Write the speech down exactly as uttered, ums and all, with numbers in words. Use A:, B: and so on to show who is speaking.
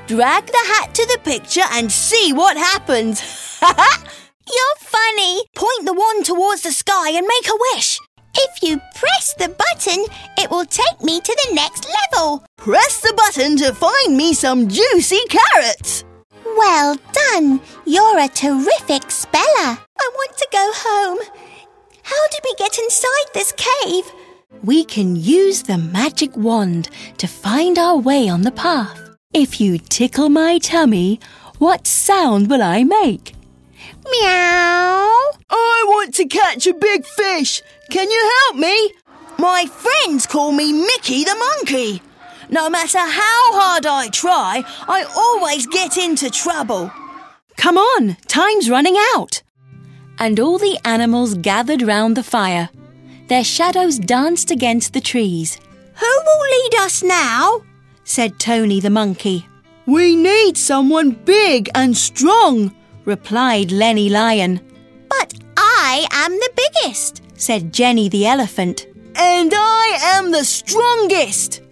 A: Drag the hat to the picture and see what happens.
B: You're funny.
A: Point the wand towards the sky and make a wish.
B: If you press the button, it will take me to the next level.
A: Press the button to find me some juicy carrots.
B: Well done. You're a terrific speller. I want to go home. How did we get inside this cave?
C: We can use the magic wand to find our way on the path. If you tickle my tummy, what sound will I make?
B: Meow.
A: I want to catch a big fish. Can you help me? My friends call me Mickey the monkey. No matter how hard I try, I always get into trouble.
C: Come on, time's running out. And all the animals gathered round the fire. Their shadows danced against the trees.
A: Who will lead us now?
C: Said Tony the monkey.
A: We need someone big and strong,
C: replied Lenny Lion.
B: But I am the biggest,
C: said Jenny the elephant.
A: And I am the strongest,